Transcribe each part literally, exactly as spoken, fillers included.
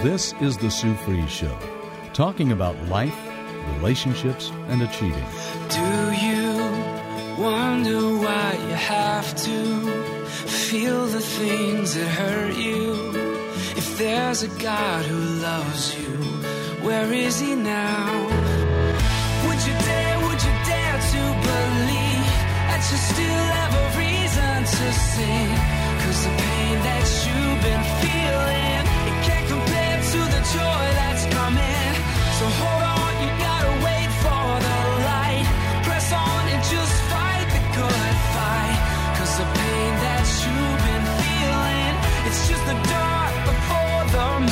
This is The Sue Fries Show, talking about life, relationships, and achieving. Do you wonder why you have to feel the things that hurt you? If there's a God who loves you, where is he now? Would you dare, would you dare to believe that you still have a reason to sing? 'Cause the pain that you've been feeling, it can't compare to the joy that's coming. So hold on, you gotta wait for the light. Press on and just fight the good fight. 'Cause the pain that you've been feeling, it's just the dark before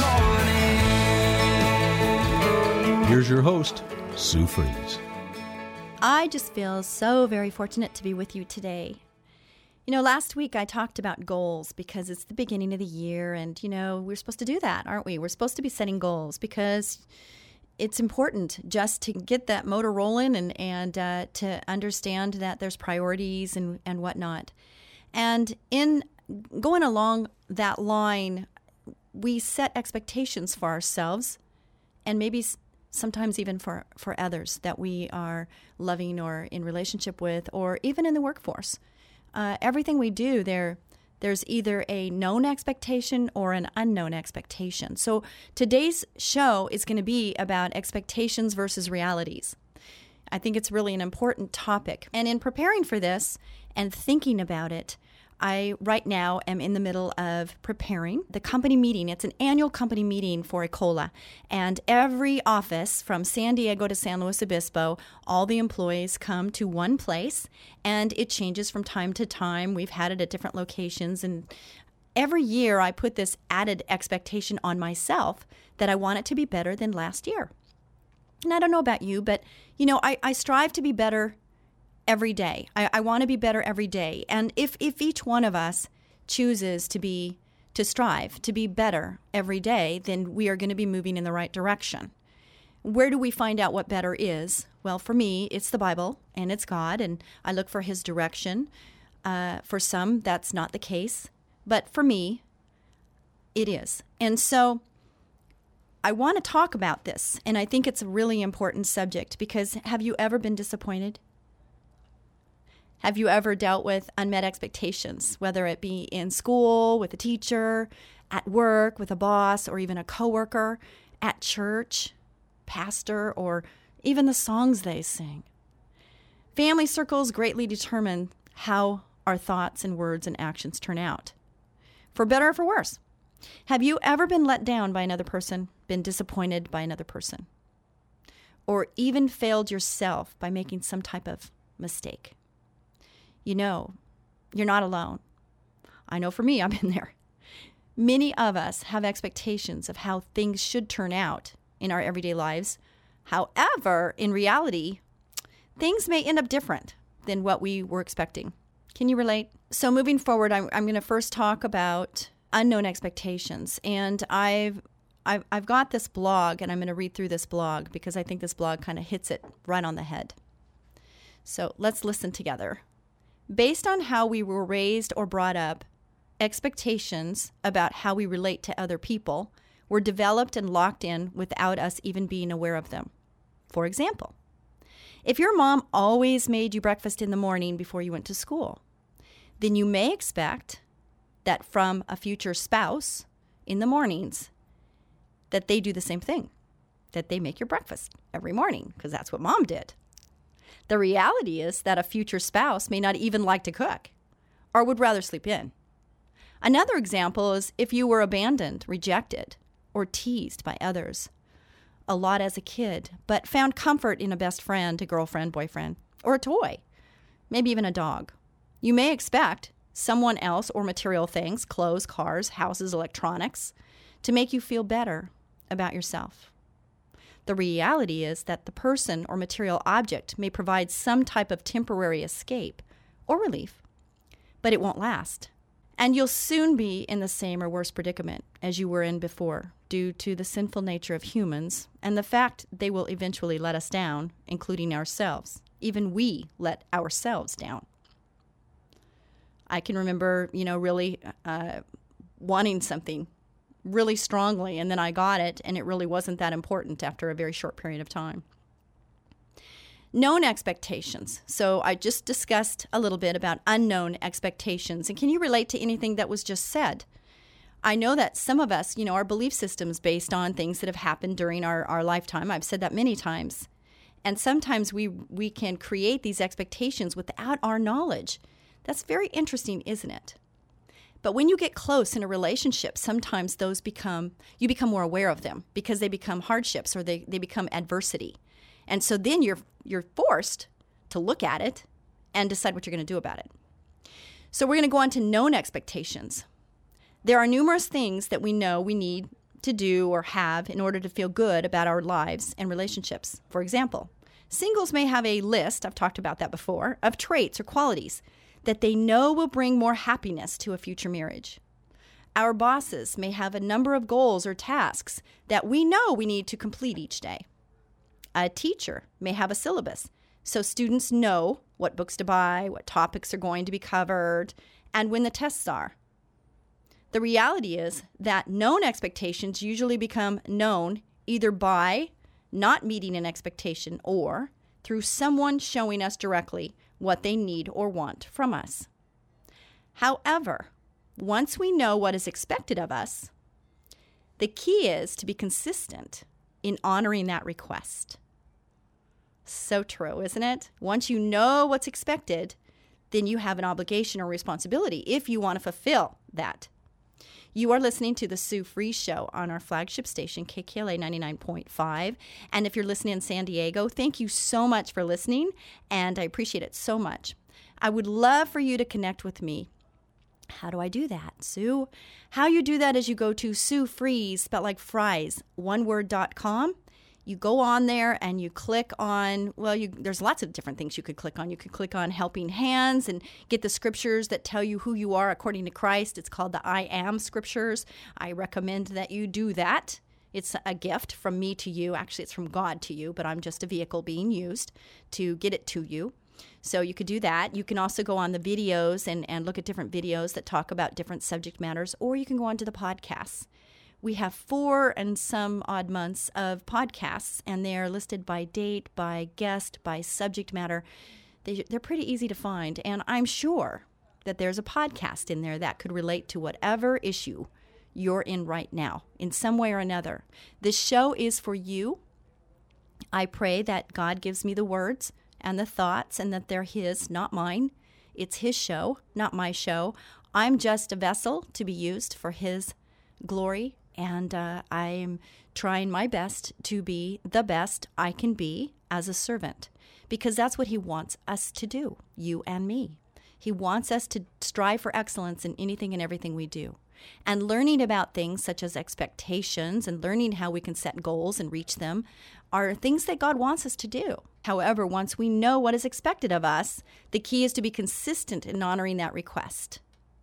the morning. Here's your host, Sue Fries. I just feel so very fortunate to be with you today. You know, last week I talked about goals because it's the beginning of the year and, you know, we're supposed to do that, aren't we? We're supposed to be setting goals because it's important just to get that motor rolling and, and uh, to understand that there's priorities and, and whatnot. And in going along that line, we set expectations for ourselves and maybe sometimes even for, for others that we are loving or in relationship with, or even in the workforce. Uh, everything we do, there, there's either a known expectation or an unknown expectation. So today's show is going to be about expectations versus realities. I think it's really an important topic. And in preparing for this and thinking about it, I right now am in the middle of preparing the company meeting. It's an annual company meeting for Ecola. And every office from San Diego to San Luis Obispo, all the employees come to one place. And it changes from time to time. We've had it at different locations. And every year I put this added expectation on myself that I want it to be better than last year. And I don't know about you, but, you know, I, I strive to be better every day. I, I want to be better every day. And if, if each one of us chooses to be, to strive to be better every day, then we are going to be moving in the right direction. Where do we find out what better is? Well, for me, it's the Bible and it's God, and I look for his direction. Uh, for some, that's not the case. But for me, it is. And so I want to talk about this, and I think it's a really important subject because have you ever been disappointed? Have you ever dealt with unmet expectations, whether it be in school, with a teacher, at work, with a boss, or even a coworker, at church, pastor, or even the songs they sing? Family circles greatly determine how our thoughts and words and actions turn out, for better or for worse. Have you ever been let down by another person, been disappointed by another person, or even failed yourself by making some type of mistake? You know, you're not alone. I know for me, I've been there. Many of us have expectations of how things should turn out in our everyday lives. However, in reality, things may end up different than what we were expecting. Can you relate? So moving forward, I'm, I'm going to first talk about unknown expectations. And I've, I've, I've got this blog, and I'm going to read through this blog because I think this blog kind of hits it right on the head. So let's listen together. Based on how we were raised or brought up, expectations about how we relate to other people were developed and locked in without us even being aware of them. For example, if your mom always made you breakfast in the morning before you went to school, then you may expect that from a future spouse in the mornings that they do the same thing, that they make your breakfast every morning because that's what mom did. The reality is that a future spouse may not even like to cook or would rather sleep in. Another example is if you were abandoned, rejected, or teased by others a lot as a kid, but found comfort in a best friend, a girlfriend, boyfriend, or a toy, maybe even a dog. You may expect someone else or material things, clothes, cars, houses, electronics, to make you feel better about yourself. The reality is that the person or material object may provide some type of temporary escape or relief, but it won't last. And you'll soon be in the same or worse predicament as you were in before due to the sinful nature of humans and the fact they will eventually let us down, including ourselves. Even we let ourselves down. I can remember, you know, really uh, wanting something really strongly, and then I got it, and it really wasn't that important after a very short period of time. Known expectations. So I just discussed a little bit about unknown expectations. And can you relate to anything that was just said? I know that some of us, you know, our belief system's based on things that have happened during our, our lifetime. I've said that many times. And sometimes we we can create these expectations without our knowledge. That's very interesting, isn't it? But when you get close in a relationship, sometimes those become, you become more aware of them because they become hardships or they, they become adversity. And so then you're you're forced to look at it and decide what you're going to do about it. So we're going to go on to known expectations. There are numerous things that we know we need to do or have in order to feel good about our lives and relationships. For example, singles may have a list, I've talked about that before, of traits or qualities that they know will bring more happiness to a future marriage. Our bosses may have a number of goals or tasks that we know we need to complete each day. A teacher may have a syllabus, so students know what books to buy, what topics are going to be covered, and when the tests are. The reality is that known expectations usually become known either by not meeting an expectation or through someone showing us directly what they need or want from us. However, once we know what is expected of us, the key is to be consistent in honoring that request. So true, isn't it? Once you know what's expected, then you have an obligation or responsibility if you want to fulfill that. You are listening to the Sue Fries Show on our flagship station, K K L A ninety-nine point five. And if you're listening in San Diego, thank you so much for listening, and I appreciate it so much. I would love for you to connect with me. How do I do that, Sue? How you do that is you go to Sue Fries, spelled like fries, one word dot com. You go on there and you click on, well, you, there's lots of different things you could click on. You could click on Helping Hands and get the scriptures that tell you who you are according to Christ. It's called the I Am Scriptures. I recommend that you do that. It's a gift from me to you. Actually, it's from God to you, but I'm just a vehicle being used to get it to you. So you could do that. You can also go on the videos and, and look at different videos that talk about different subject matters, or you can go on to the podcasts. We have four and some odd months of podcasts, and they are listed by date, by guest, by subject matter. They, they're pretty easy to find, and I'm sure that there's a podcast in there that could relate to whatever issue you're in right now, in some way or another. This show is for you. I pray that God gives me the words and the thoughts, and that they're His, not mine. It's His show, not my show. I'm just a vessel to be used for His glory. And uh, I'm trying my best to be the best I can be as a servant, because that's what He wants us to do, you and me. He wants us to strive for excellence in anything and everything we do. And learning about things such as expectations and learning how we can set goals and reach them are things that God wants us to do. However, once we know what is expected of us, the key is to be consistent in honoring that request.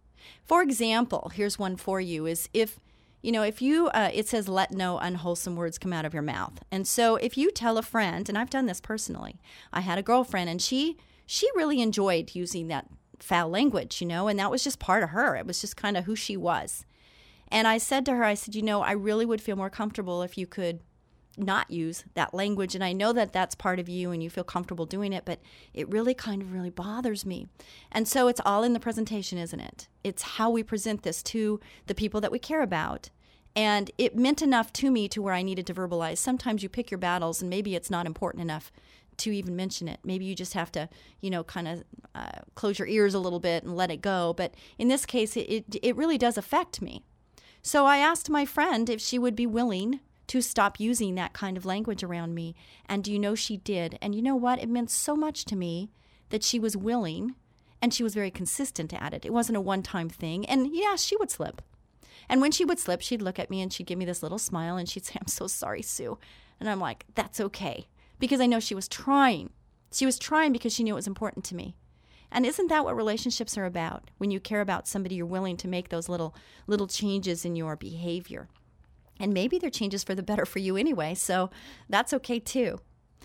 For example, here's one for you, is if You know, if you, uh, it says, let no unwholesome words come out of your mouth. And so if you tell a friend, and I've done this personally, I had a girlfriend, and she she really enjoyed using that foul language, you know, and that was just part of her. It was just kind of who she was. And I said to her, I said, you know, I really would feel more comfortable if you could not use that language. And I know that that's part of you and you feel comfortable doing it, but it really kind of really bothers me. And so it's all in the presentation, isn't it? It's how we present this to the people that we care about. And it meant enough to me to where I needed to verbalize. Sometimes you pick your battles and maybe it's not important enough to even mention it. Maybe you just have to, you know, kind of uh, close your ears a little bit and let it go. But in this case, it, it it really does affect me. So I asked my friend if she would be willing to stop using that kind of language around me. And do you know she did? And you know what? It meant so much to me that she was willing, and she was very consistent at it. It wasn't a one-time thing. And yeah, she would slip. And when she would slip, she'd look at me and she'd give me this little smile and she'd say, I'm so sorry, Sue. And I'm like, that's okay. Because I know she was trying. She was trying because she knew it was important to me. And isn't that what relationships are about? When you care about somebody, you're willing to make those little little changes in your behavior. And maybe they're changes for the better for you anyway, so that's okay too.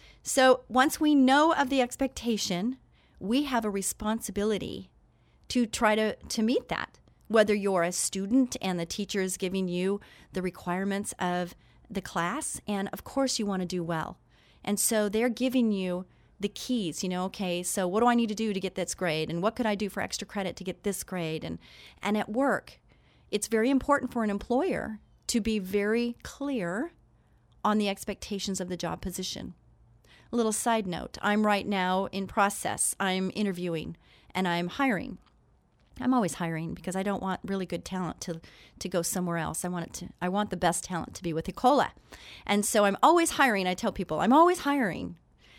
So once we know of the expectation, we have a responsibility to try to, to meet that. Whether you're a student and the teacher is giving you the requirements of the class, and of course you want to do well. And so they're giving you the keys, you know, okay, so what do I need to do to get this grade? And what could I do for extra credit to get this grade? And, and at work, it's very important for an employer to be very clear on the expectations of the job position. A little side note, I'm right now in process. I'm interviewing and I'm hiring. I'm always hiring because I don't want really good talent to, to go somewhere else. I want it to. I want the best talent to be with Ecola. And so I'm always hiring. I tell people, I'm always hiring.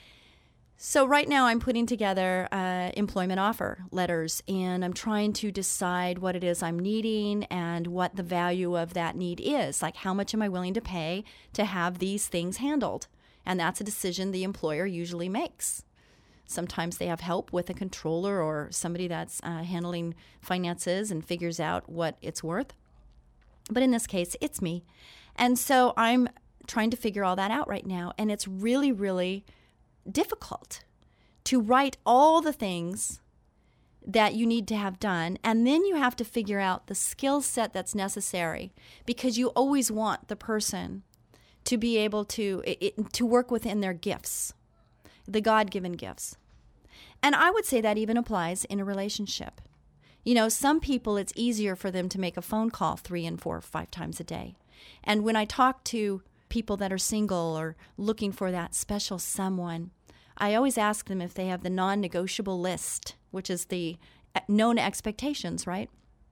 So right now I'm putting together uh, employment offer letters, and I'm trying to decide what it is I'm needing and what the value of that need is. Like, how much am I willing to pay to have these things handled? And that's a decision the employer usually makes. Sometimes they have help with a controller or somebody that's uh, handling finances and figures out what it's worth. But in this case, it's me. And so I'm trying to figure all that out right now. And it's really, really difficult to write all the things that you need to have done. And then you have to figure out the skill set that's necessary, because you always want the person to be able to, it, to work within their gifts. The God-given gifts. And I would say that even applies in a relationship. You know, some people, it's easier for them to make a phone call three and four or five times a day. And when I talk to people that are single or looking for that special someone, I always ask them if they have the non-negotiable list, which is the known expectations, right?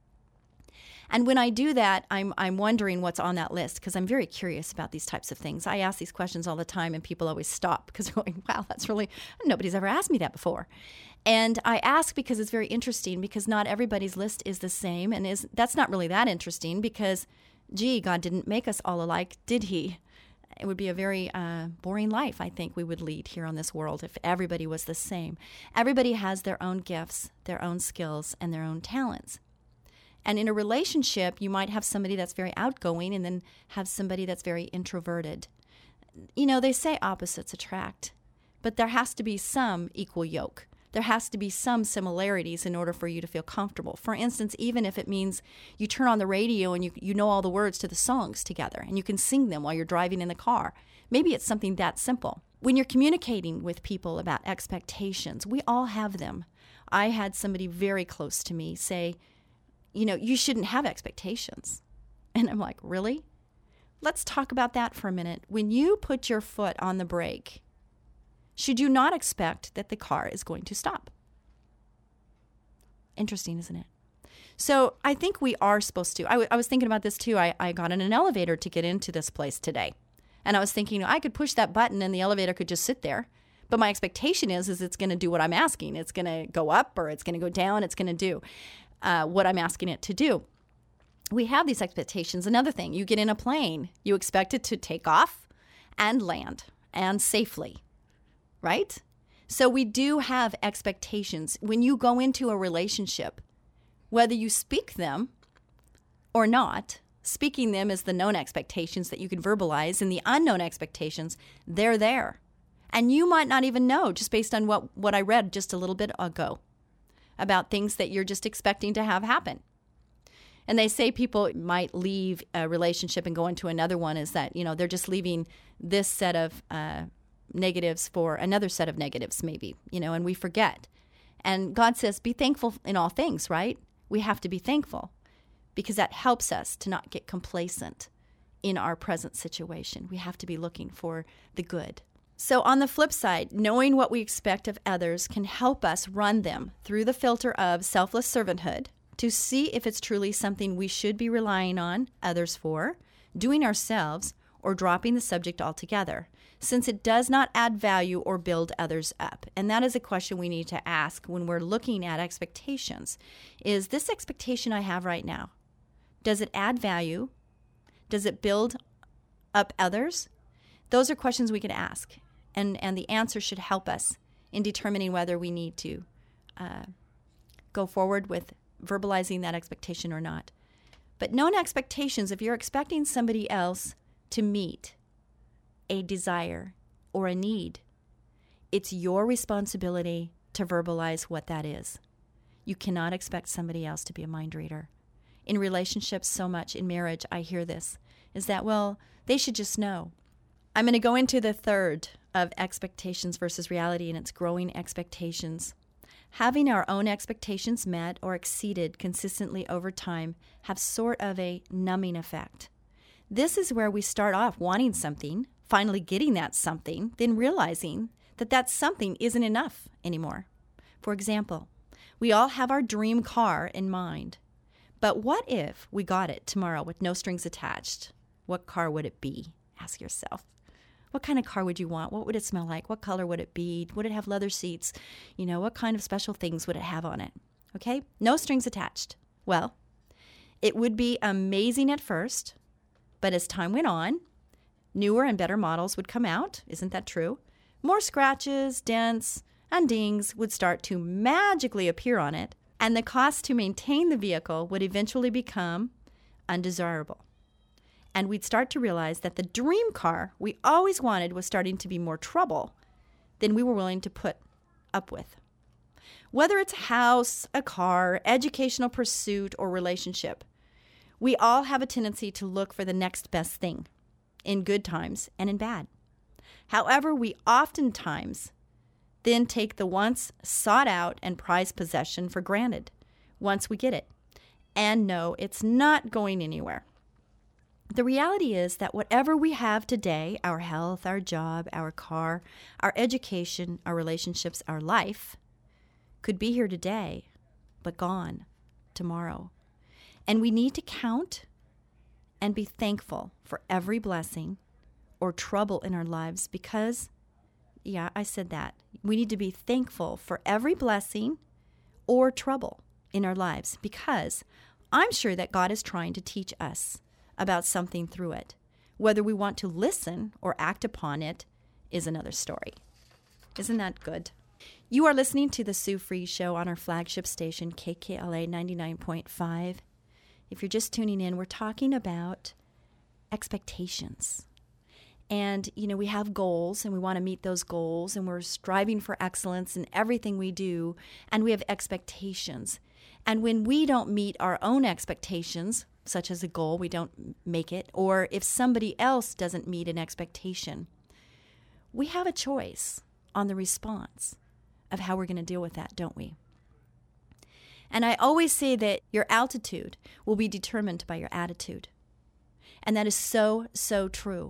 And when I do that, I'm I'm wondering what's on that list, because I'm very curious about these types of things. I ask these questions all the time, and people always stop because they're going, wow, that's really, nobody's ever asked me that before. And I ask because it's very interesting, because not everybody's list is the same, and is that's not really that interesting because, gee, God didn't make us all alike, did he? It would be a very uh, boring life, I think, we would lead here on this world if everybody was the same. Everybody has their own gifts, their own skills, and their own talents. And in a relationship, you might have somebody that's very outgoing and then have somebody that's very introverted. You know, they say opposites attract, but there has to be some equal yoke. There has to be some similarities in order for you to feel comfortable. For instance, even if it means you turn on the radio and you, you know all the words to the songs together and you can sing them while you're driving in the car. Maybe it's something that simple. When you're communicating with people about expectations, we all have them. I had somebody very close to me say, you know, you shouldn't have expectations. And I'm like, really? Let's talk about that for a minute. When you put your foot on the brake, should you not expect that the car is going to stop? Interesting, isn't it? So I think we are supposed to. I, w- I was thinking about this too. I, I got in an elevator to get into this place today. And I was thinking, I could push that button and the elevator could just sit there. But my expectation is, is it's going to do what I'm asking. It's going to go up or it's going to go down. It's going to do Uh, what I'm asking it to do. We have these expectations. Another thing, you get in a plane, you expect it to take off and land and safely, right? So we do have expectations. When you go into a relationship, whether you speak them or not, speaking them is the known expectations that you can verbalize, and the unknown expectations, they're there. And you might not even know, just based on what, what I read just a little bit ago, about things that you're just expecting to have happen. And they say people might leave a relationship and go into another one is that, you know, they're just leaving this set of uh, negatives for another set of negatives maybe, you know, and we forget. And God says, be thankful in all things, right? We have to be thankful because that helps us to not get complacent in our present situation. We have to be looking for the good. So on the flip side, knowing what we expect of others can help us run them through the filter of selfless servanthood to see if it's truly something we should be relying on others for, doing ourselves, or dropping the subject altogether, since it does not add value or build others up. And that is a question we need to ask when we're looking at expectations. Is this expectation I have right now, does it add value? Does it build up others? Those are questions we can ask. And, and the answer should help us in determining whether we need to uh, go forward with verbalizing that expectation or not. But known expectations, if you're expecting somebody else to meet a desire or a need, it's your responsibility to verbalize what that is. You cannot expect somebody else to be a mind reader. in relationships so much, in marriage, I hear this, is that, well, they should just know. I'm going to go into the third of expectations versus reality, and it's growing expectations. Having our own expectations met or exceeded consistently over time have sort of a numbing effect. This is where we start off wanting something, finally getting that something, then realizing that that something isn't enough anymore. For example, we all have our dream car in mind. But what if we got it tomorrow with no strings attached? What car would it be? Ask yourself. What kind of car would you want? What would it smell like? What color would it be? Would it have leather seats? You know, what kind of special things would it have on it? Okay? No strings attached. Well, it would be amazing at first, but as time went on, newer and better models would come out. Isn't that true? More scratches, dents, and dings would start to magically appear on it, and the cost to maintain the vehicle would eventually become undesirable. And we'd start to realize that the dream car we always wanted was starting to be more trouble than we were willing to put up with. Whether it's a house, a car, educational pursuit, or relationship, we all have a tendency to look for the next best thing, in good times and in bad. However, we oftentimes then take the once sought out and prized possession for granted once we get it, and know it's not going anywhere. The reality is that whatever we have today, our health, our job, our car, our education, our relationships, our life, could be here today, but gone tomorrow. And we need to count and be thankful for every blessing or trouble in our lives because, yeah, I said that. We need to be thankful for every blessing or trouble in our lives because I'm sure that God is trying to teach us about something through it. Whether we want to listen or act upon it is another story. Isn't that good? You are listening to the Sue Fries Show on our flagship station, K K L A ninety-nine point five. If you're just tuning in, we're talking about expectations. And, you know, we have goals and we want to meet those goals and we're striving for excellence in everything we do and we have expectations. And when we don't meet our own expectations, such as a goal, we don't make it, or if somebody else doesn't meet an expectation, we have a choice on the response of how we're going to deal with that, don't we? And I always say that your altitude will be determined by your attitude. And that is so, so true.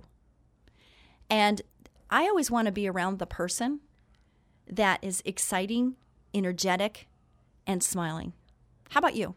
And I always want to be around the person that is exciting, energetic, and smiling. How about you?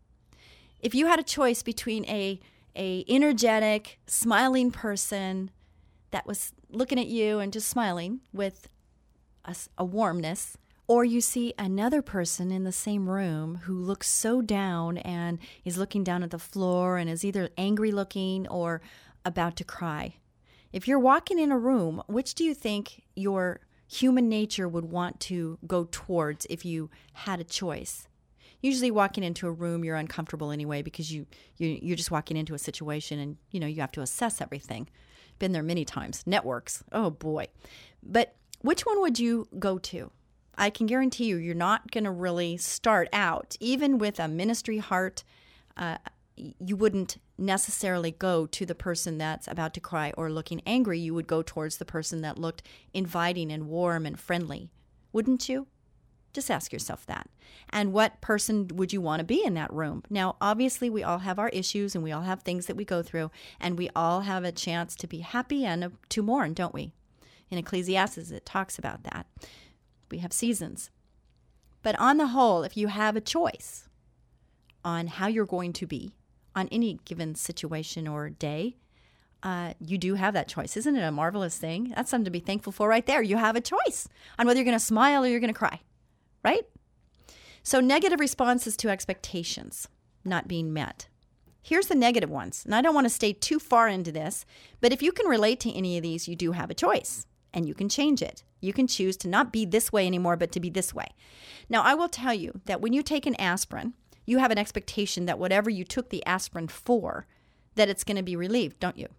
If you had a choice between a, a energetic, smiling person that was looking at you and just smiling with a, a warmness, or you see another person in the same room who looks so down and is looking down at the floor and is either angry looking or about to cry. If you're walking in a room, which do you think your human nature would want to go towards if you had a choice? Usually walking into a room, you're uncomfortable anyway because you, you, you're just walking into a situation and, you know, you have to assess everything. Been there many times. Networks. Oh, boy. But which one would you go to? I can guarantee you, you're not going to really start out, even with a ministry heart, uh, you wouldn't necessarily go to the person that's about to cry or looking angry. You would go towards the person that looked inviting and warm and friendly. Wouldn't you? Just ask yourself that. And what person would you want to be in that room? Now, obviously, we all have our issues and we all have things that we go through, and we all have a chance to be happy and to mourn, don't we? In Ecclesiastes, it talks about that. We have seasons. But on the whole, if you have a choice on how you're going to be on any given situation or day, uh, you do have that choice. Isn't it a marvelous thing? That's something to be thankful for right there. You have a choice on whether you're going to smile or you're going to cry. Right? So negative responses to expectations not being met. Here's the negative ones. And I don't want to stay too far into this, but if you can relate to any of these, you do have a choice and you can change it. You can choose to not be this way anymore, but to be this way. Now, I will tell you that when you take an aspirin, you have an expectation that whatever you took the aspirin for, that it's going to be relieved, don't you?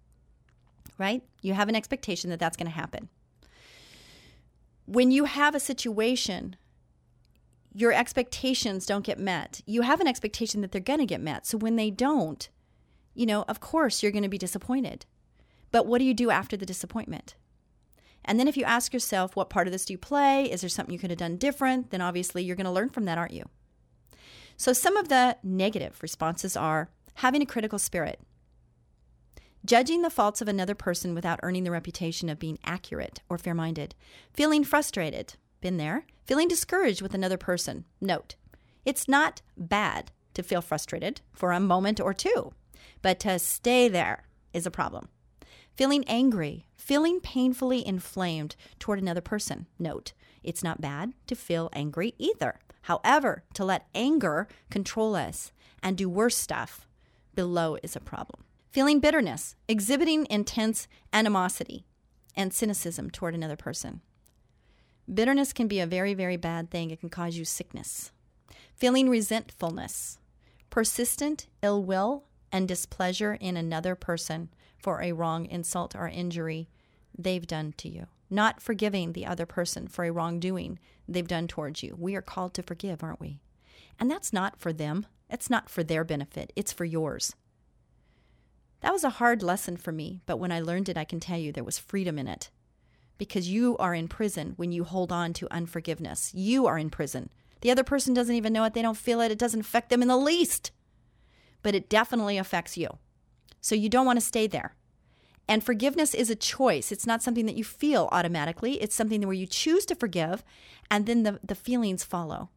Right? You have an expectation that that's going to happen. When you have a situation, your expectations don't get met, you have an expectation that they're going to get met. So when they don't, you know, of course you're going to be disappointed. But what do you do after the disappointment? And then if you ask yourself, what part of this do you play? Is there something you could have done different? Then obviously you're going to learn from that, aren't you? So some of the negative responses are having a critical spirit, judging the faults of another person without earning the reputation of being accurate or fair-minded, feeling frustrated, been there, feeling discouraged with another person. Note, it's not bad to feel frustrated for a moment or two, but to stay there is a problem. Feeling angry, feeling painfully inflamed toward another person. Note, it's not bad to feel angry either. However, to let anger control us and do worse stuff below is a problem. Feeling bitterness, exhibiting intense animosity and cynicism toward another person. Bitterness can be a very, very bad thing. It can cause you sickness. Feeling resentfulness, persistent ill will and displeasure in another person for a wrong insult or injury they've done to you. Not forgiving the other person for a wrongdoing they've done towards you. We are called to forgive, aren't we? And that's not for them. It's not for their benefit. It's for yours. That was a hard lesson for me, but when I learned it, I can tell you there was freedom in it. Because you are in prison when you hold on to unforgiveness. You are in prison. The other person doesn't even know it. They don't feel it. It doesn't affect them in the least. But it definitely affects you. So you don't want to stay there. And forgiveness is a choice. It's not something that you feel automatically. It's something where you choose to forgive, and then the, the feelings follow.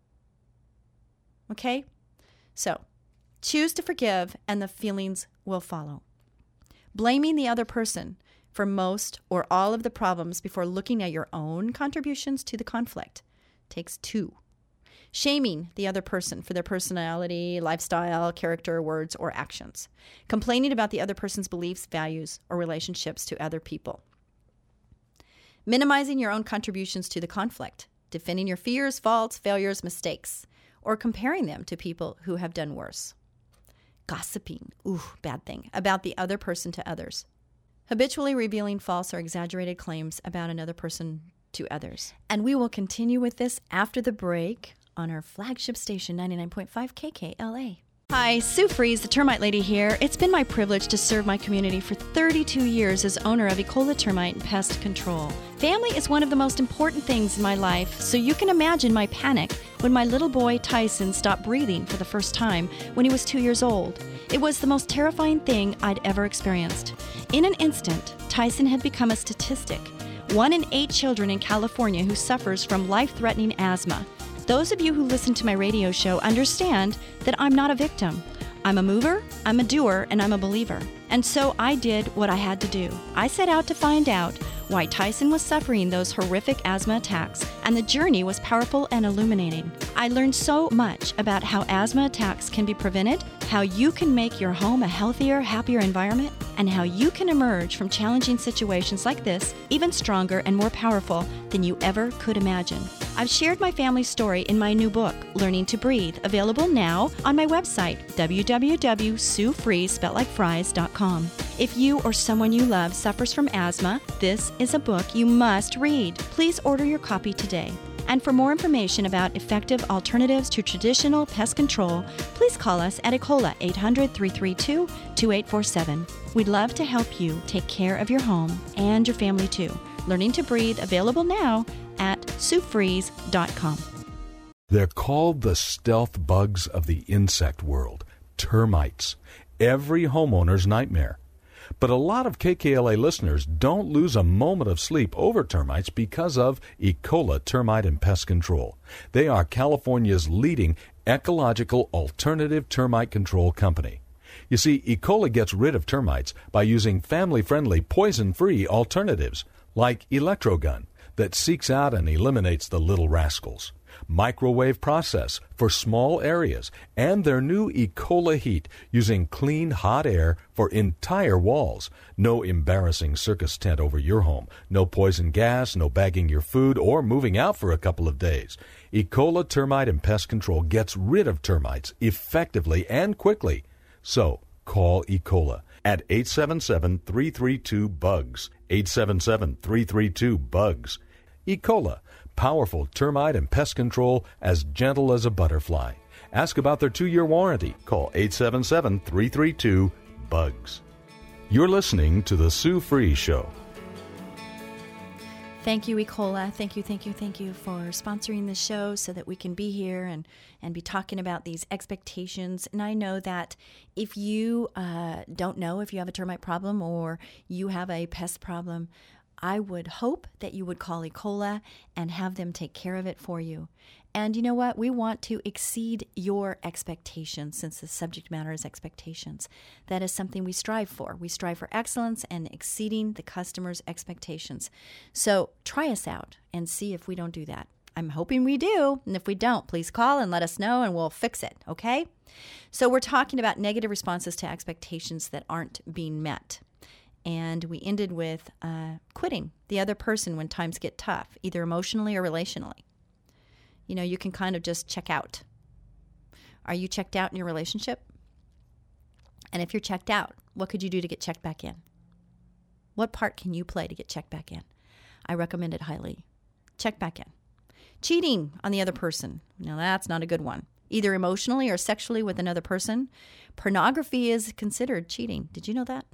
Okay? So, choose to forgive, and the feelings will follow. Blaming the other person for most or all of the problems before looking at your own contributions to the conflict takes two. Shaming the other person for their personality, lifestyle, character, words, or actions. Complaining about the other person's beliefs, values, or relationships to other people. Minimizing your own contributions to the conflict. Defending your fears, faults, failures, mistakes, or comparing them to people who have done worse. Gossiping, ooh, bad thing, about the other person to others. Habitually revealing false or exaggerated claims about another person to others. And we will continue with this after the break on our flagship station, ninety-nine point five K K L A. Hi, Sue Fries, the Termite Lady here. It's been my privilege to serve my community for thirty-two years as owner of Ecola Termite and Pest Control. Family is one of the most important things in my life, so you can imagine my panic when my little boy Tyson stopped breathing for the first time when he was two years old. It was the most terrifying thing I'd ever experienced. In an instant, Tyson had become a statistic. One in eight children in California who suffers from life-threatening asthma. Those of you who listen to my radio show understand that I'm not a victim. I'm a mover, I'm a doer, and I'm a believer. And so I did what I had to do. I set out to find out why Tyson was suffering those horrific asthma attacks, and the journey was powerful and illuminating. I learned so much about how asthma attacks can be prevented, how you can make your home a healthier, happier environment, and how you can emerge from challenging situations like this even stronger and more powerful than you ever could imagine. I've shared my family's story in my new book, Learning to Breathe, available now on my website, w w w dot sue fries spelled like fries dot com. If you or someone you love suffers from asthma, this is a book you must read. Please order your copy today. And for more information about effective alternatives to traditional pest control, please call us at Ecola eight hundred, three three two, two eight four seven. We'd love to help you take care of your home and your family too. Learning to Breathe, available now at sue fries dot com. They're called the stealth bugs of the insect world, termites. Every homeowner's nightmare. But a lot of K K L A listeners don't lose a moment of sleep over termites because of Ecola Termite and Pest Control. They are California's leading ecological alternative termite control company. You see, Ecola gets rid of termites by using family-friendly, poison-free alternatives like Electrogun that seeks out and eliminates the little rascals, microwave process for small areas, and their new Ecola Heat using clean hot air for entire walls. No embarrassing circus tent over your home, no poison gas, no bagging your food or moving out for a couple of days. Ecola Termite and Pest Control gets rid of termites effectively and quickly. So call Ecola at eight seven seven, three three two, B U G S, eight seven seven, three three two, B U G S. Ecola, powerful termite and pest control as gentle as a butterfly. Ask about their two-year warranty. Call eight seven seven, three three two, BUGS. You're listening to The Sue Fries Show. Thank you, Ecola. Thank you, thank you, thank you for sponsoring the show so that we can be here and, and be talking about these expectations. And I know that if you uh, don't know if you have a termite problem or you have a pest problem, I would hope that you would call Ecola and have them take care of it for you. And you know what? We want to exceed your expectations since the subject matter is expectations. That is something we strive for. We strive for excellence and exceeding the customer's expectations. So try us out and see if we don't do that. I'm hoping we do. And if we don't, please call and let us know and we'll fix it, okay? So we're talking about negative responses to expectations that aren't being met. And we ended with uh, quitting the other person when times get tough, either emotionally or relationally. You know, you can kind of just check out. Are you checked out in your relationship? And if you're checked out, what could you do to get checked back in? What part can you play to get checked back in? I recommend it highly. Check back in. Cheating on the other person. Now, that's not a good one. Either emotionally or sexually with another person. Pornography is considered cheating. Did you know that?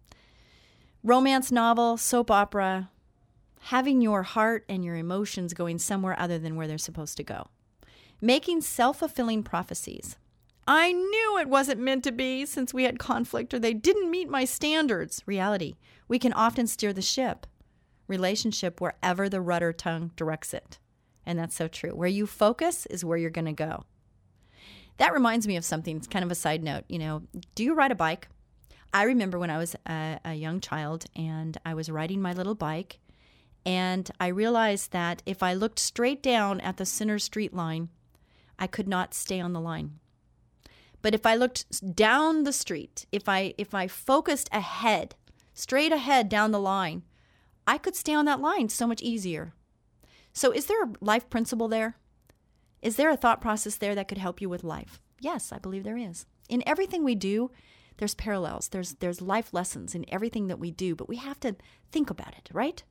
Romance novel, soap opera, having your heart and your emotions going somewhere other than where they're supposed to go. Making self-fulfilling prophecies. I knew it wasn't meant to be since we had conflict or they didn't meet my standards. Reality. We can often steer the ship, relationship, wherever the rudder tongue directs it. And that's so true. Where you focus is where you're going to go. That reminds me of something. It's kind of a side note. You know, do you ride a bike? I remember when I was a, a young child and I was riding my little bike and I realized that if I looked straight down at the center street line, I could not stay on the line. But if I looked down the street, if I if I focused ahead, straight ahead down the line, I could stay on that line so much easier. So is there a life principle there? Is there a thought process there that could help you with life? Yes, I believe there is. In everything we do, there's parallels. There's there's life lessons in everything that we do, but we have to think about it, right?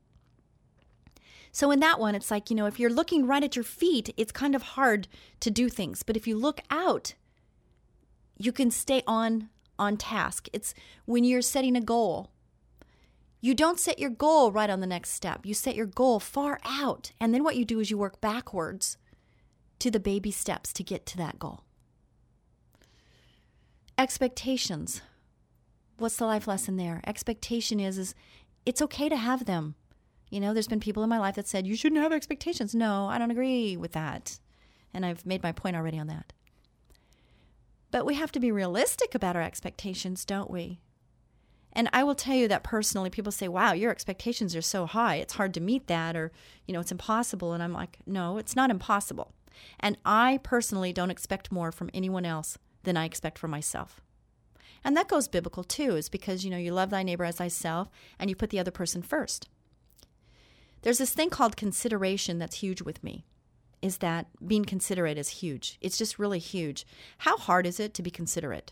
So in that one, it's like, you know, if you're looking right at your feet, it's kind of hard to do things. But if you look out, you can stay on on task. It's when you're setting a goal. You don't set your goal right on the next step. You set your goal far out. And then what you do is you work backwards to the baby steps to get to that goal. Expectations. What's the life lesson there? Expectation is, is it's okay to have them. You know, there's been people in my life that said, you shouldn't have expectations. No, I don't agree with that. And I've made my point already on that. But we have to be realistic about our expectations, don't we? And I will tell you that personally, people say, wow, your expectations are so high. It's hard to meet that, or, you know, it's impossible. And I'm like, no, it's not impossible. And I personally don't expect more from anyone else than I expect from myself. And that goes biblical too, is because, you know, you love thy neighbor as thyself and you put the other person first. There's this thing called consideration that's huge with me, is that being considerate is huge. It's just really huge. How hard is it to be considerate?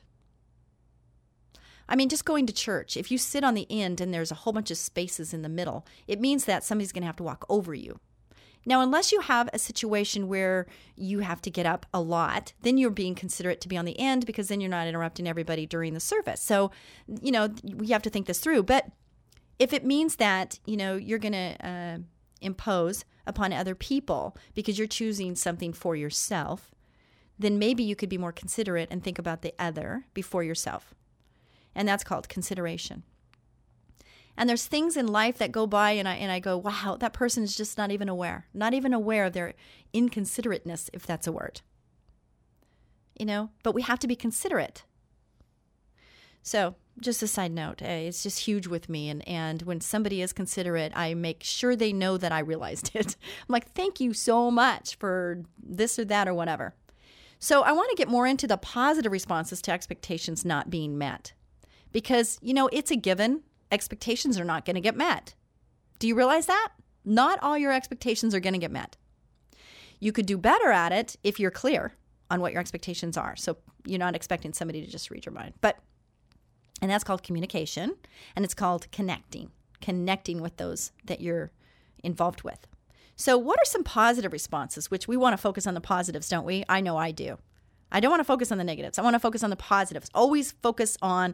I mean, just going to church, if you sit on the end and there's a whole bunch of spaces in the middle, it means that somebody's going to have to walk over you. Now, unless you have a situation where you have to get up a lot, then you're being considerate to be on the end because then you're not interrupting everybody during the service. So, you know, we have to think this through. But if it means that, you know, you're going to uh, impose upon other people because you're choosing something for yourself, then maybe you could be more considerate and think about the other before yourself. And that's called consideration. And there's things in life that go by and I and I go, wow, that person is just not even aware, not even aware of their inconsiderateness, if that's a word. You know, but we have to be considerate. So just a side note, it's just huge with me. And, and when somebody is considerate, I make sure they know that I realized it. I'm like, thank you so much for this or that or whatever. So I want to get more into the positive responses to expectations not being met. Because, you know, it's a given. Expectations are not going to get met. Do you realize that? Not all your expectations are going to get met. You could do better at it if you're clear on what your expectations are. So you're not expecting somebody to just read your mind. But, and that's called communication, and it's called connecting, connecting with those that you're involved with. So what are some positive responses, which we want to focus on the positives, don't we? I know I do. I don't want to focus on the negatives. I want to focus on the positives. Always focus on,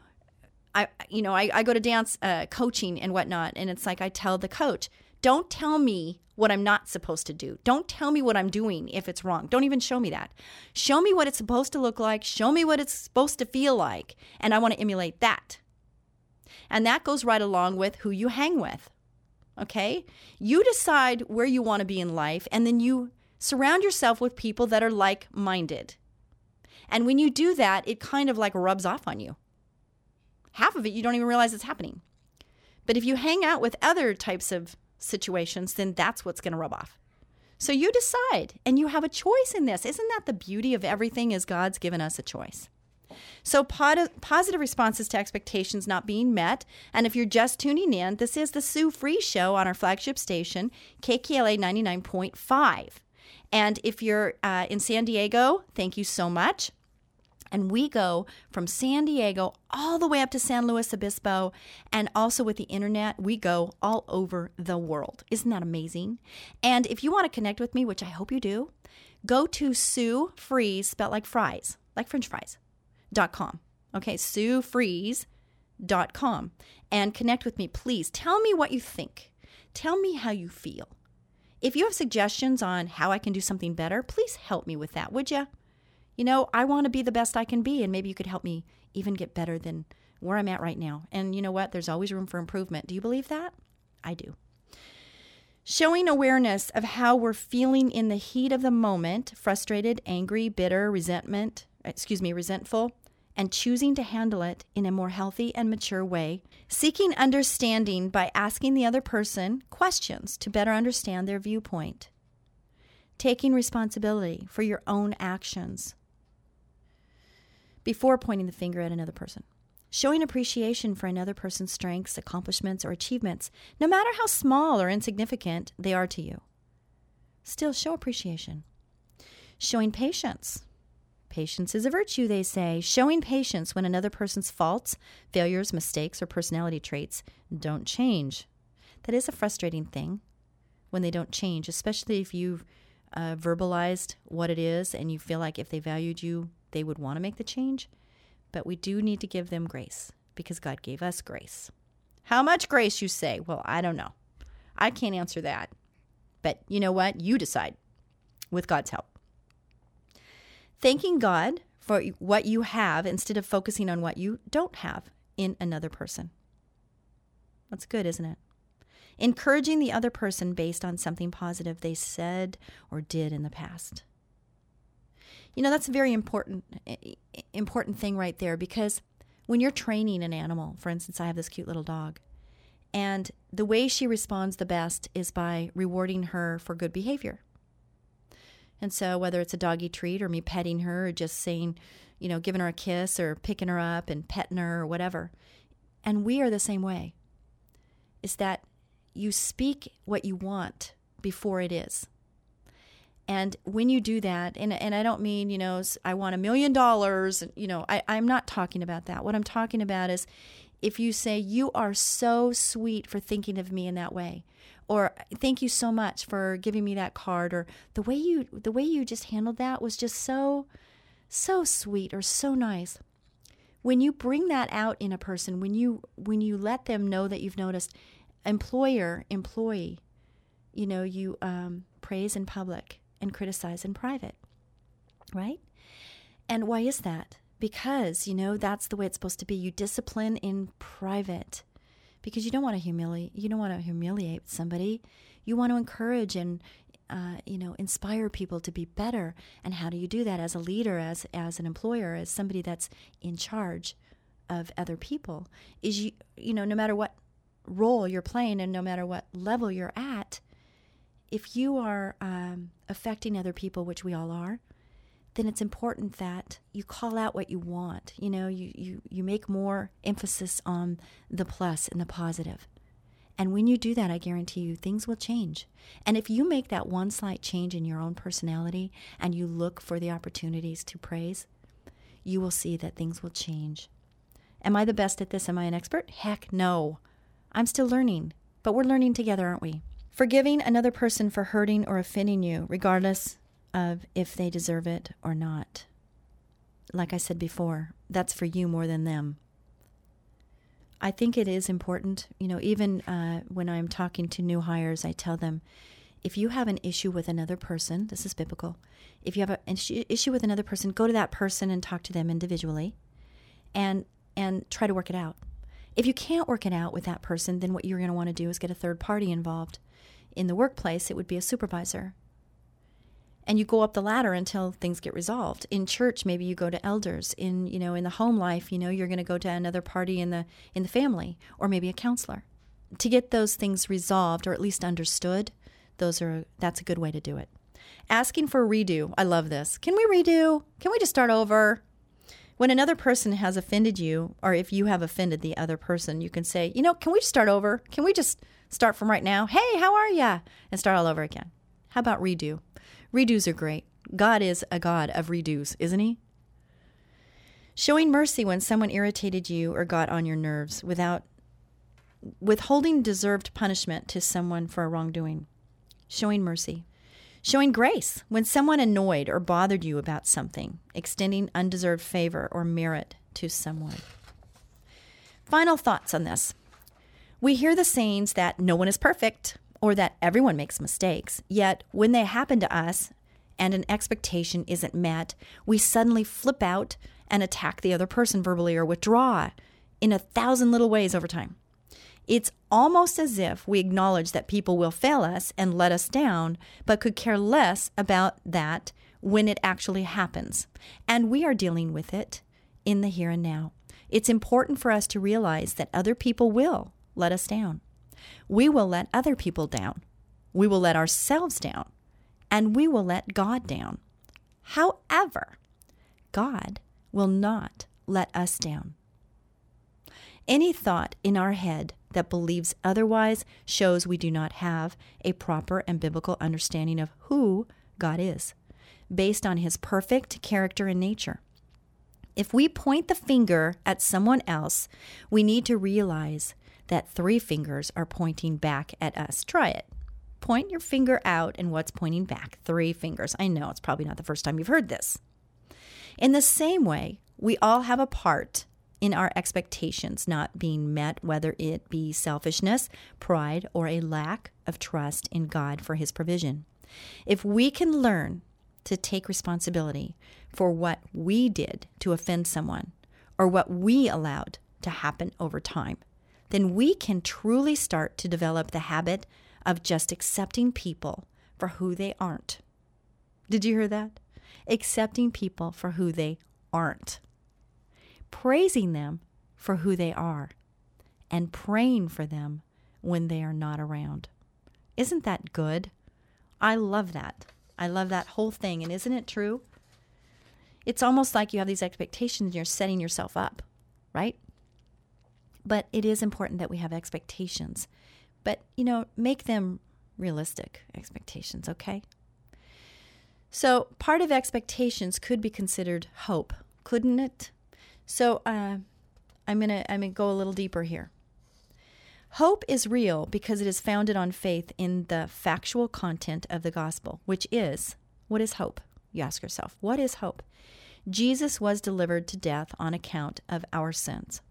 I, you know, I, I go to dance uh, coaching and whatnot, and it's like I tell the coach, don't tell me what I'm not supposed to do. Don't tell me what I'm doing if it's wrong. Don't even show me that. Show me what it's supposed to look like. Show me what it's supposed to feel like, and I want to emulate that. And that goes right along with who you hang with, okay? You decide where you want to be in life, and then you surround yourself with people that are like-minded. And when you do that, it kind of like rubs off on you. Half of it, you don't even realize it's happening. But if you hang out with other types of situations, then that's what's going to rub off. So you decide, and you have a choice in this. Isn't that the beauty of everything, is God's given us a choice? So pod- positive responses to expectations not being met. And if you're just tuning in, this is the Sue Fries Show on our flagship station, K K L A ninety-nine point five. And if you're uh, in San Diego, thank you so much. And we go from San Diego all the way up to San Luis Obispo. And also with the internet, we go all over the world. Isn't that amazing? And if you want to connect with me, which I hope you do, go to Sue Fries, spelled like fries, like French fries, dot com. Okay, Sue Fries dot com. And connect with me, please. Tell me what you think. Tell me how you feel. If you have suggestions on how I can do something better, please help me with that, would you? You know, I want to be the best I can be, and maybe you could help me even get better than where I'm at right now. And you know what? There's always room for improvement. Do you believe that? I do. Showing awareness of how we're feeling in the heat of the moment, frustrated, angry, bitter, resentment, excuse me, resentful, and choosing to handle it in a more healthy and mature way. Seeking understanding by asking the other person questions to better understand their viewpoint. Taking responsibility for your own actions before pointing the finger at another person. Showing appreciation for another person's strengths, accomplishments, or achievements, no matter how small or insignificant they are to you. Still, show appreciation. Showing patience. Patience is a virtue, they say. Showing patience when another person's faults, failures, mistakes, or personality traits don't change. That is a frustrating thing when they don't change, especially if you've uh, verbalized what it is and you feel like if they valued you, they would want to make the change. But we do need to give them grace because God gave us grace. How much grace, you say? Well, I don't know. I can't answer that. But you know what? You decide with God's help. Thanking God for what you have instead of focusing on what you don't have in another person. That's good, isn't it? Encouraging the other person based on something positive they said or did in the past. You know, that's a very important, important thing right there, because when you're training an animal, for instance, I have this cute little dog, and the way she responds the best is by rewarding her for good behavior. And so whether it's a doggy treat or me petting her or just saying, you know, giving her a kiss or picking her up and petting her or whatever. And we are the same way. Is that you speak what you want before it is. And when you do that, and, and I don't mean, you know, I want a million dollars, you know, I, I'm not talking about that. What I'm talking about is if you say, you are so sweet for thinking of me in that way, or thank you so much for giving me that card, or the way you the way you just handled that was just so, so sweet or so nice. When you bring that out in a person, when you when you let them know that you've noticed, employer, employee, you know, you um, praise in public and criticize in private, right? And why is that? Because, you know, that's the way it's supposed to be. You discipline in private because you don't want to humiliate. You don't want to humiliate somebody. You want to encourage and, uh, you know, inspire people to be better. And how do you do that as a leader, as as an employer, as somebody that's in charge of other people? Is you, you know, no matter what role you're playing and no matter what level you're at, if you are um, affecting other people, which we all are, then it's important that you call out what you want. You know, you, you, you make more emphasis on the plus and the positive. And when you do that, I guarantee you, things will change. And if you make that one slight change in your own personality and you look for the opportunities to praise, you will see that things will change. Am I the best at this? Am I an expert? Heck no. I'm still learning, but we're learning together, aren't we? Forgiving another person for hurting or offending you, regardless of if they deserve it or not. Like I said before, that's for you more than them. I think it is important, you know, even uh, when I'm talking to new hires, I tell them, if you have an issue with another person, this is biblical, if you have a, an issue with another person, go to that person and talk to them individually and and try to work it out. If you can't work it out with that person, then what you're going to want to do is get a third party involved. In the workplace, it would be a supervisor. And you go up the ladder until things get resolved. In church, maybe you go to elders. In, you know, in the home life, you know, you're going to go to another party in the in the family, or maybe a counselor. To get those things resolved, or at least understood, those are that's a good way to do it. Asking for a redo. I love this. Can we redo? Can we just start over? When another person has offended you, or if you have offended the other person, you can say, you know, can we just start over? Can we just start from right now? Hey, how are ya? And start all over again. How about redo? Redos are great. God is a God of redos, isn't he? Showing mercy when someone irritated you or got on your nerves without withholding deserved punishment to someone for a wrongdoing. Showing mercy. Showing grace when someone annoyed or bothered you about something, extending undeserved favor or merit to someone. Final thoughts on this. We hear the sayings that no one is perfect, or that everyone makes mistakes. Yet, when they happen to us and an expectation isn't met, we suddenly flip out and attack the other person verbally or withdraw in a thousand little ways over time. It's almost as if we acknowledge that people will fail us and let us down, but could care less about that when it actually happens. And we are dealing with it in the here and now. It's important for us to realize that other people will let us down. We will let other people down. We will let ourselves down. And we will let God down. However, God will not let us down. Any thought in our head that believes otherwise shows we do not have a proper and biblical understanding of who God is, based on his perfect character and nature. If we point the finger at someone else, we need to realize that three fingers are pointing back at us. Try it. Point your finger out and what's pointing back? Three fingers. I know it's probably not the first time you've heard this. In the same way, we all have a part in our expectations not being met, whether it be selfishness, pride, or a lack of trust in God for his provision. If we can learn to take responsibility for what we did to offend someone or what we allowed to happen over time, then we can truly start to develop the habit of just accepting people for who they aren't. Did you hear that? Accepting people for who they aren't. Praising them for who they are. And praying for them when they are not around. Isn't that good? I love that. I love that whole thing. And isn't it true? It's almost like you have these expectations and you're setting yourself up, right? But it is important that we have expectations. But, you know, make them realistic expectations, okay? So part of expectations could be considered hope, couldn't it? So uh, I'm gonna I'm gonna go a little deeper here. Hope is real because it is founded on faith in the factual content of the gospel, which is, what is hope? You ask yourself, what is hope? Jesus was delivered to death on account of our sins.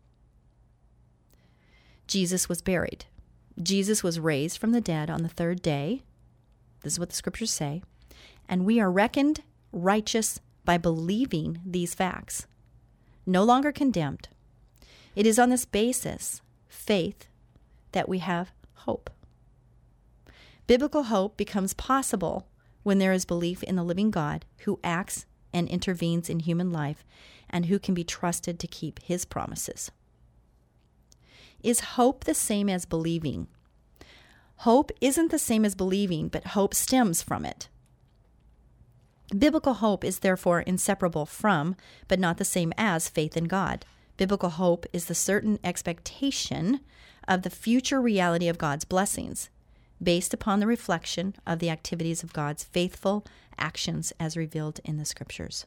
Jesus was buried. Jesus was raised from the dead on the third day. This is what the scriptures say. And we are reckoned righteous by believing these facts. No longer condemned. It is on this basis, faith, that we have hope. Biblical hope becomes possible when there is belief in the living God who acts and intervenes in human life and who can be trusted to keep his promises. Is hope the same as believing? Hope isn't the same as believing, but hope stems from it. Biblical hope is therefore inseparable from, but not the same as, faith in God. Biblical hope is the certain expectation of the future reality of God's blessings, based upon the reflection of the activities of God's faithful actions as revealed in the Scriptures.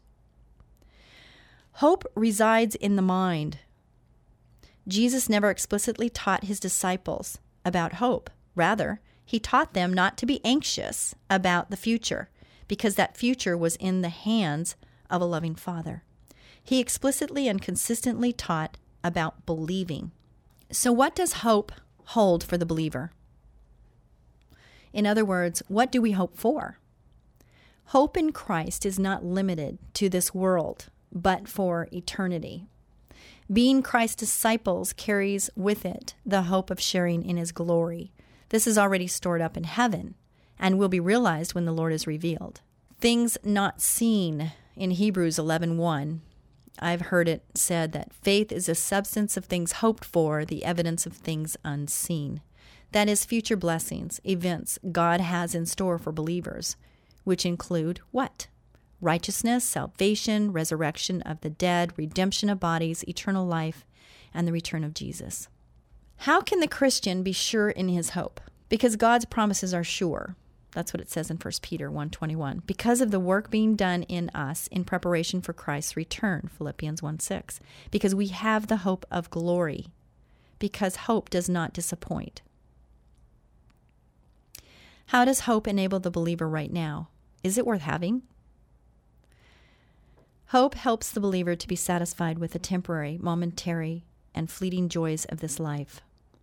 Hope resides in the mind. Jesus never explicitly taught his disciples about hope. Rather, He taught them not to be anxious about the future, because that future was in the hands of a loving Father. He explicitly and consistently taught about believing. So what does hope hold for the believer? In other words, what do we hope for? Hope in Christ is not limited to this world, but for eternity. Being Christ's disciples carries with it the hope of sharing in His glory. This is already stored up in heaven and will be realized when the Lord is revealed. Things not seen in Hebrews eleven one. I've heard it said that faith is a substance of things hoped for, the evidence of things unseen. That is future blessings, events God has in store for believers, which include what? Righteousness, salvation, resurrection of the dead, redemption of bodies, eternal life, and the return of Jesus. How can the Christian be sure in his hope? Because God's promises are sure. That's what it says in First Peter one twenty-one. Because of the work being done in us in preparation for Christ's return, Philippians one six. Because we have the hope of glory. Because hope does not disappoint. How does hope enable the believer right now? Is it worth having? Hope helps the believer to be satisfied with the temporary, momentary, and fleeting joys of this life.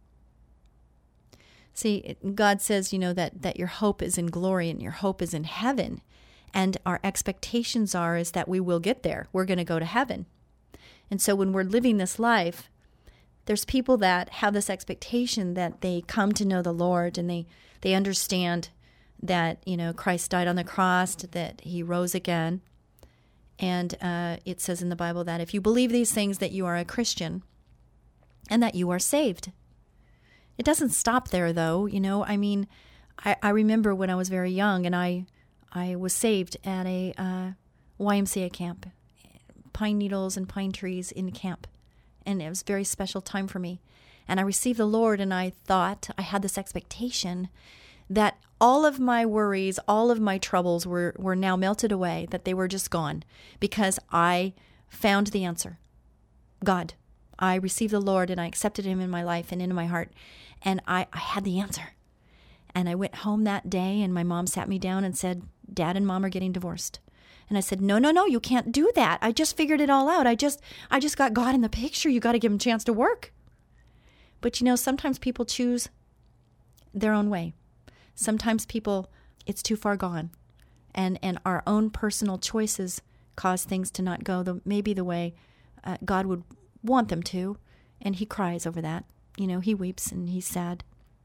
See, God says, you know, that, that your hope is in glory and your hope is in heaven. And our expectations are is that we will get there. We're going to go to heaven. And so when we're living this life, there's people that have this expectation that they come to know the Lord and they, they understand that, you know, Christ died on the cross, that He rose again. And uh, it says in the Bible that if you believe these things, that you are a Christian and that you are saved. It doesn't stop there, though. You know, I mean, I, I remember when I was very young and I I was saved at a uh, Y M C A camp, pine needles and pine trees in camp. And it was a very special time for me. And I received the Lord and I thought, I had this expectation that all of my worries, all of my troubles were, were now melted away, that they were just gone because I found the answer. God. I received the Lord and I accepted Him in my life and into my heart. And I, I had the answer. And I went home that day and my mom sat me down and said, Dad and Mom are getting divorced. And I said, no, no, no, you can't do that. I just figured it all out. I just I just got God in the picture. You got to give Him a chance to work. But you know, sometimes people choose their own way. Sometimes people, it's too far gone. And and our own personal choices cause things to not go the maybe the way uh, God would want them to. And He cries over that. You know, He weeps and He's sad.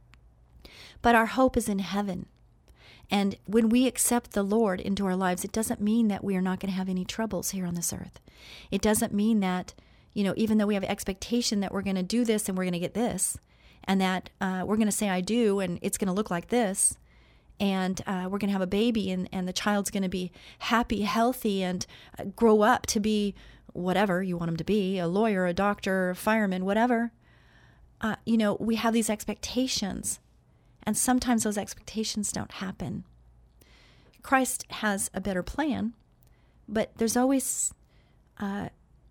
But our hope is in heaven. And when we accept the Lord into our lives, it doesn't mean that we are not going to have any troubles here on this earth. It doesn't mean that, you know, even though we have expectation that we're going to do this and we're going to get this, and that uh, we're going to say I do and it's going to look like this, and uh, we're going to have a baby and, and the child's going to be happy, healthy, and uh, grow up to be whatever you want them to be, a lawyer, a doctor, a fireman, whatever. Uh, you know, we have these expectations. And sometimes those expectations don't happen. Christ has a better plan, but there's always, uh,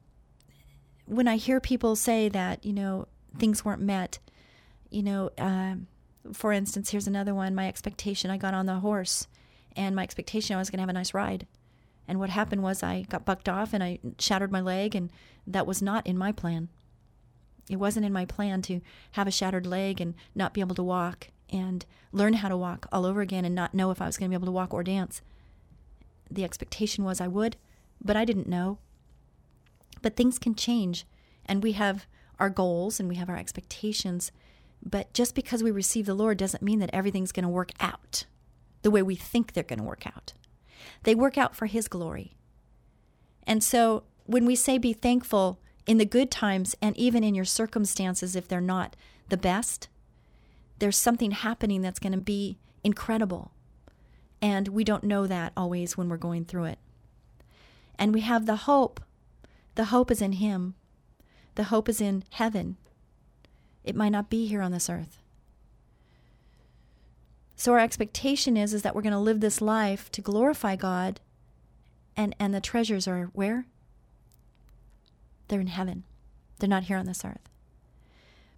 when I hear people say that, you know, things weren't met, you know, uh, for instance, here's another one, my expectation, I got on the horse, and my expectation I was going to have a nice ride. And what happened was I got bucked off and I shattered my leg, and that was not in my plan. It wasn't in my plan to have a shattered leg and not be able to walk and learn how to walk all over again and not know if I was going to be able to walk or dance. The expectation was I would, but I didn't know. But things can change, and we have our goals and we have our expectations, but just because we receive the Lord doesn't mean that everything's going to work out the way we think they're going to work out. They work out for His glory. And so when we say be thankful in the good times and even in your circumstances if they're not the best, there's something happening that's going to be incredible. And we don't know that always when we're going through it. And we have the hope. The hope is in Him. The hope is in heaven. It might not be here on this earth. So our expectation is, is that we're going to live this life to glorify God. And, and the treasures are where? They're in heaven. They're not here on this earth.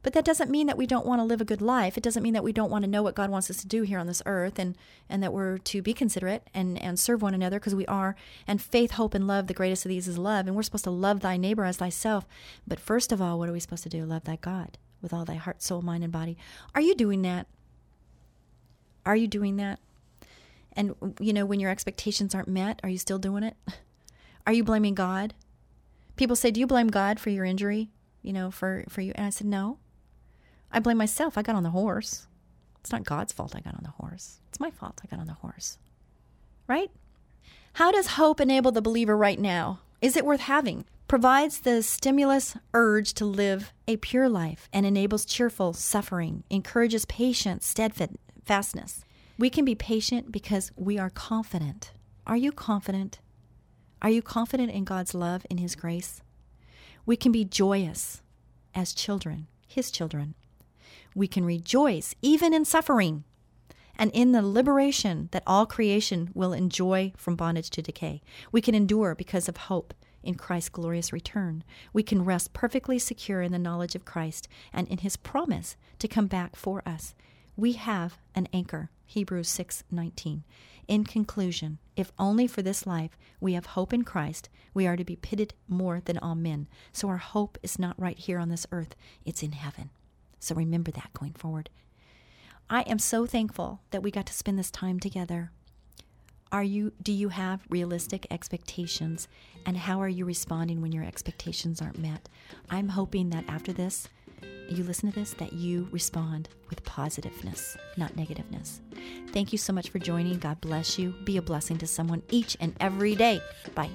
But that doesn't mean that we don't want to live a good life. It doesn't mean that we don't want to know what God wants us to do here on this earth, and, and that we're to be considerate and, and serve one another, because we are. And faith, hope, and love, the greatest of these is love. And we're supposed to love thy neighbor as thyself. But first of all, what are we supposed to do? Love thy God with all thy heart, soul, mind, and body. Are you doing that? Are you doing that? And, you know, when your expectations aren't met, are you still doing it? Are you blaming God? People say, do you blame God for your injury? You know, for, for you? And I said, no. I blame myself. I got on the horse. It's not God's fault I got on the horse. It's my fault I got on the horse. Right? How does hope enable the believer right now? Is it worth having? Provides the stimulus urge to live a pure life and enables cheerful suffering, encourages patience, steadfastness. We can be patient because we are confident. Are you confident? Are you confident in God's love, in His grace? We can be joyous as children, His children. We can rejoice even in suffering and in the liberation that all creation will enjoy from bondage to decay. We can endure because of hope in Christ's glorious return. We can rest perfectly secure in the knowledge of Christ and in His promise to come back for us. We have an anchor, Hebrews six nineteen. In conclusion, if only for this life we have hope in Christ, we are to be pitied more than all men. So our hope is not right here on this earth, it's in heaven. So remember that going forward. I am so thankful that we got to spend this time together. Are you, do you have realistic expectations? And how are you responding when your expectations aren't met? I'm hoping that after this, you listen to this, that you respond with positiveness, not negativeness. Thank you so much for joining. God bless you. Be a blessing to someone each and every day. Bye.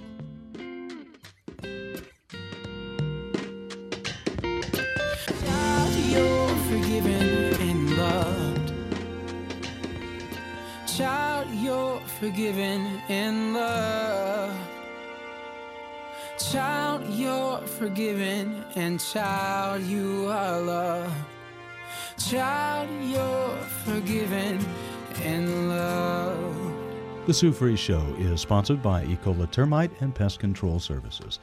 You're forgiven and loved. Child, you're forgiven and loved. Child, you're forgiven, and child, you are loved. Child, you're forgiven and loved. The Sue Free Show is sponsored by Ecola Termite and Pest Control Services.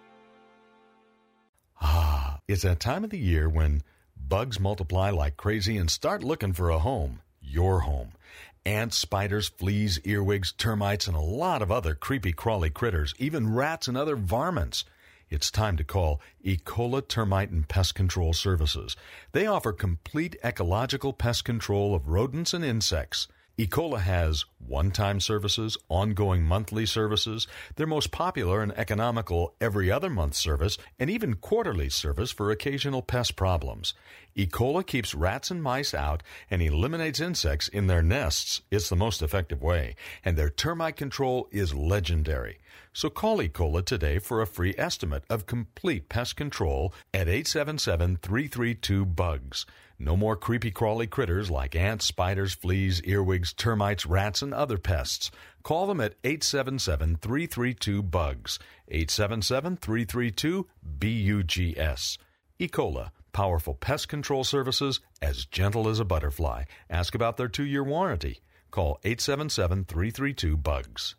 Ah, it's that time of the year when bugs multiply like crazy and start looking for a home, your home. Ants, spiders, fleas, earwigs, termites, and a lot of other creepy crawly critters, even rats and other varmints. It's time to call Ecola Termite and Pest Control Services. They offer complete ecological pest control of rodents and insects. Ecola has one-time services, ongoing monthly services, their most popular and economical every other month service, and even quarterly service for occasional pest problems. Ecola keeps rats and mice out and eliminates insects in their nests. It's the most effective way, and their termite control is legendary. So call Ecola today for a free estimate of complete pest control at eight seven seven, three three two, bugs. No more creepy crawly critters like ants, spiders, fleas, earwigs, termites, rats, and other pests. Call them at eight seven seven, three three two, bugs. eight seven seven, three three two, B U G S. Ecola, powerful pest control services as gentle as a butterfly. Ask about their two-year warranty. Call eight seven seven, three three two, bugs.